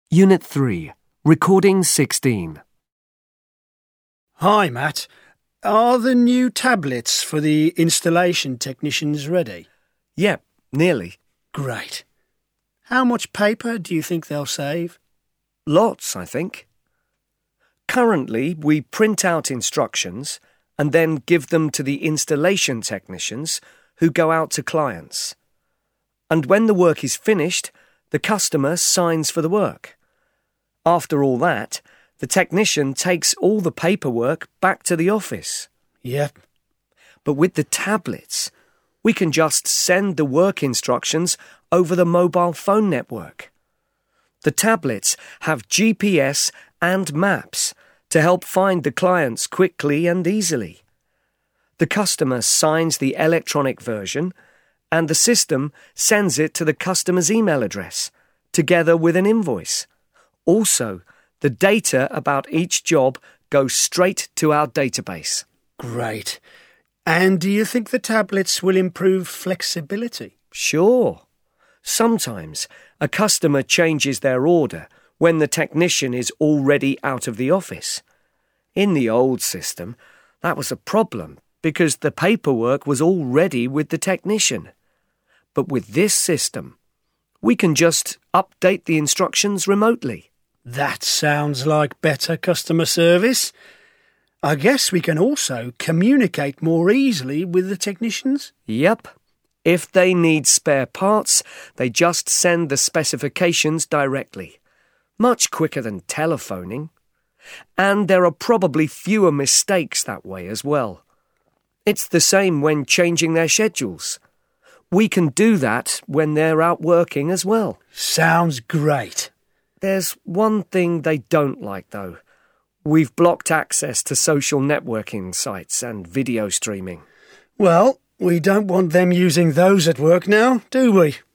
Unit 3, Recording 16. Hi, Matt. Are the new tablets for the installation technicians ready? Yep, nearly. Great. How much paper do you think they'll save? Lots, I think. Currently, we print out instructions and then give them to the installation technicians who go out to clients. And when the work is finished, the customer signs for the work. After all that, the technician takes all the paperwork back to the office. Yep. But with the tablets, we can just send the work instructions over the mobile phone network. The tablets have GPS and maps to help find the clients quickly and easily. The customer signs the electronic version and the system sends it to the customer's email address, together with an invoice. Also, the data about each job goes straight to our database. Great. And do you think the tablets will improve flexibility? Sure. Sometimes a customer changes their order when the technician is already out of the office. In the old system, that was a problem because the paperwork was already with the technician. But with this system, we can just update the instructions remotely. That sounds like better customer service. I guess we can also communicate more easily with the technicians? Yep. If they need spare parts, they just send the specifications directly. Much quicker than telephoning. And there are probably fewer mistakes that way as well. It's the same when changing their schedules. We can do that when they're out working as well. Sounds great. There's one thing they don't like, though. We've blocked access to social networking sites and video streaming. Well, we don't want them using those at work now, do we?